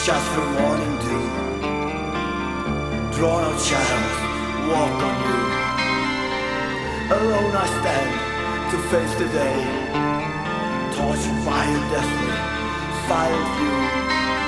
just for morning dew. Drawn out shadows walk on you. Alone I stand to face the day, tortured by your deathly silent view.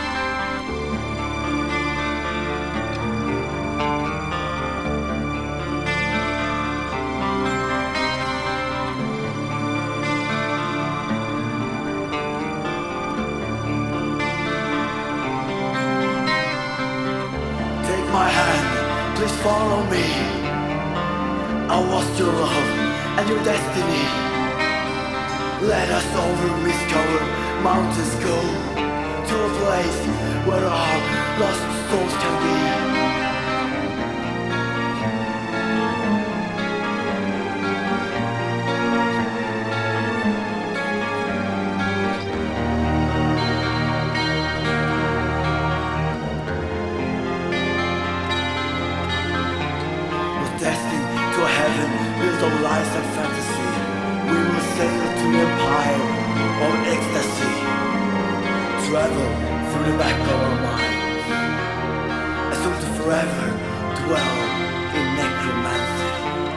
My hand, please follow me. I was your love and your destiny. Let us over mist-covered mountains go to a place where our lost souls can be. Destined to a heaven built of lies and fantasy, we will sail to the empire of ecstasy, travel through the back of our minds, as soon to forever dwell in necromancy.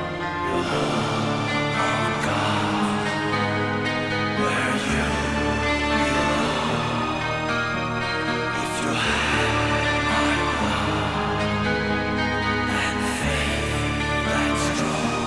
Oh God, where you belong, if you had my love and faith that's strong.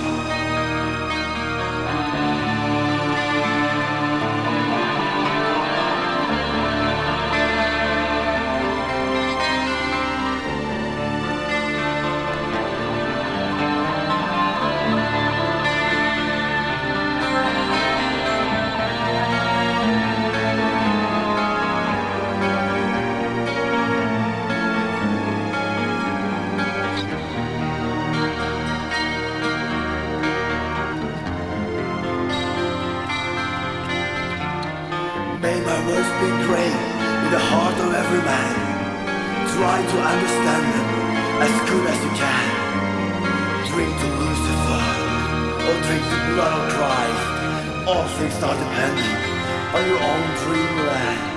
May my words be engraved in the heart of every man. Try to understand them as good as you can. Drink to Lucifer, or drink the blood of Christ. All things are dependent on your own dreamland.